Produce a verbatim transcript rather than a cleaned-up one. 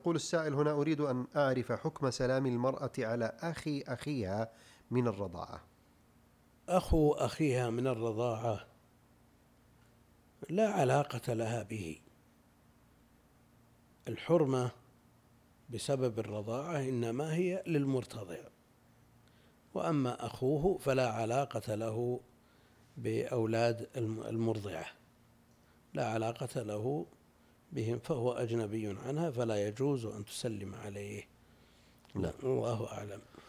يقول السائل هنا: أريد أن أعرف حكم سلام المرأة على أخي أخيها من الرضاعة. أخو أخيها من الرضاعة لا علاقة لها به، الحرمة بسبب الرضاعة إنما هي للمرتضع، وأما أخوه فلا علاقة له بأولاد المرضعة، لا علاقة له بهم، فهو أجنبي عنها فلا يجوز أن تسلم عليه. لا، الله أعلم.